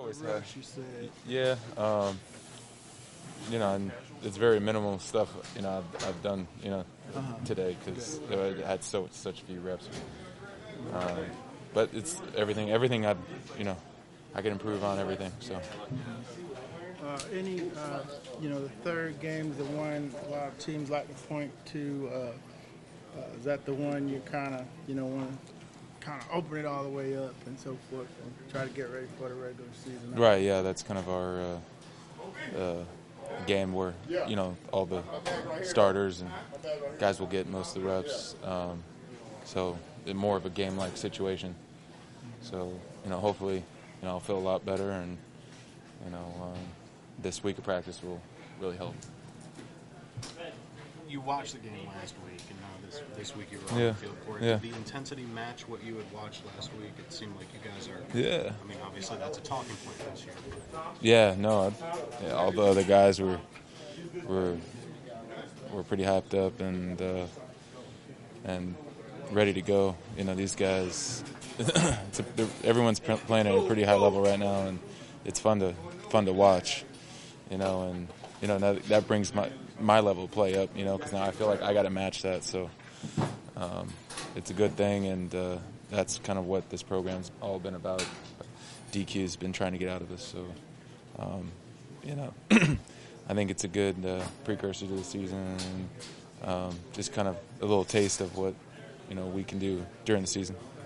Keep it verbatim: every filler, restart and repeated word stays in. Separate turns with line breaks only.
always
reps
have.
you said.
Yeah, um, you know, and it's very minimal stuff. You know, I've, I've done you know
Uh-huh.
today because I had so such few reps. Um, but it's everything. Everything I, you know, I can improve on everything. So.
Uh, any, uh, you know, the third game is the one a lot of teams like to point to. Uh, uh, is that the one you kind of, you know, want to kind of open it all the way up and so forth and try to get ready for the regular season?
Right, yeah, that's kind of our uh, uh, game where, you know, all the starters and guys will get most of the reps. Um, so more of a game-like situation. So, you know, hopefully, you know, I'll feel a lot better and, you know, um, this week of practice will really help.
You watched the game last week, and now this this week you were on
Yeah.
the field for it.
Yeah.
Did the intensity match what you had watched last week? It seemed like you guys are.
Yeah.
I mean, obviously that's a talking point this year.
Yeah, no, I, yeah, all the other guys were were were pretty hyped up and uh, and ready to go. You know, these guys, it's a, everyone's playing at a pretty high level right now, and it's fun to fun to watch. You know, and you know that, that brings my my level of play up. You know, because now I feel like I got to match that. So um, it's a good thing, and uh, that's kind of what this program's all been about. D Q's been trying to get out of us. So um, you know, I think it's a good uh, precursor to the season, and um, just kind of a little taste of what you know we can do during the season.